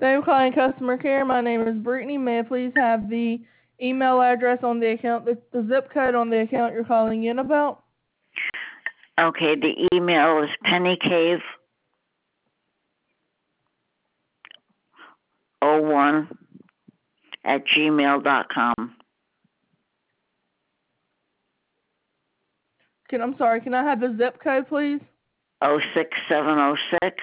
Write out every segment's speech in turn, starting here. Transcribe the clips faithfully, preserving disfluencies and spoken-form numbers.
Thank you for calling customer care. My name is Brittany. May I please have the email address on the account, the, the zip code on the account you're calling in about? Okay, the email is pennycave oh one at gmail dot com. Can, I'm sorry, can I have the zip code, please? oh six seven oh six.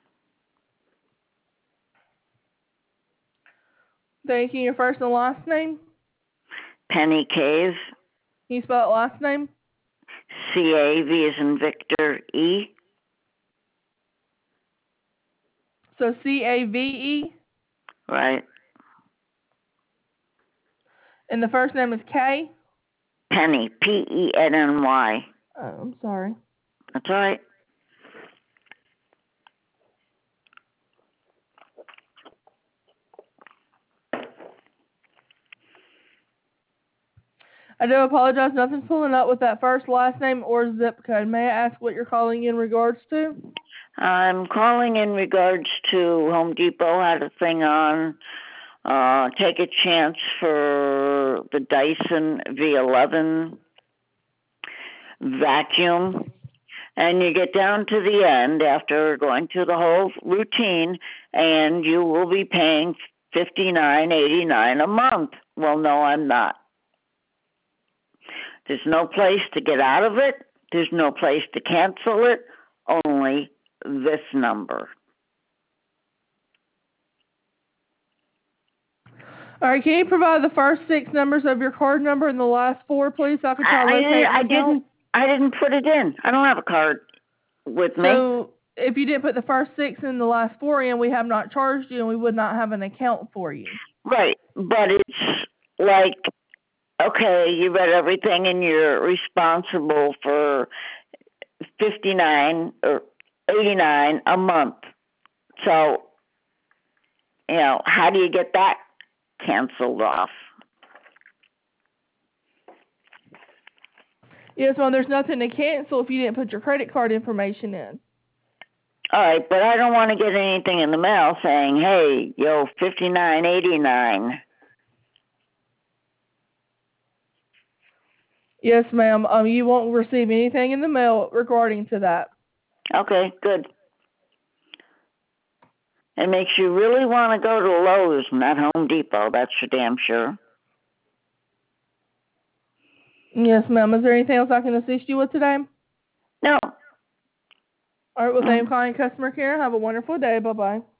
Thank you. Your first and last name? Penny Cave. Can you spell it last name? C A V as in Victor E. So C A V E? Right. And the first name is K? Penny, P E N N Y. Oh, I'm sorry. That's all right. I do apologize. Nothing's pulling up with that first, last name, or zip code. May I ask what you're calling in regards to? I'm calling in regards to Home Depot had a thing on uh, take a chance for the Dyson V eleven vacuum. And you get down to the end after going through the whole routine, and you will be paying fifty-nine eighty-nine a month. Well, no, I'm not. There's no place to get out of it. There's no place to cancel it. Only this number. All right, can you provide the first six numbers of your card number and the last four, please, so I can try to locate I, I the account? didn't. I didn't put it in. I don't have a card with me. So if you didn't put the first six and the last four in, we have not charged you, and we would not have an account for you. Right, but it's like, okay, you read everything, and you're responsible for fifty-nine or eighty-nine a month. So, you know, how do you get that canceled off? Yes, well, there's nothing to cancel if you didn't put your credit card information in. All right, but I don't want to get anything in the mail saying, hey, yo, fifty-nine eighty-nine. Yes, ma'am. Um, you won't receive anything in the mail regarding to that. Okay, good. It makes you really want to go to Lowe's, not Home Depot, that's for damn sure. Yes, ma'am. Is there anything else I can assist you with today? No. All right, well, thank you for calling customer care. Have a wonderful day. Bye-bye.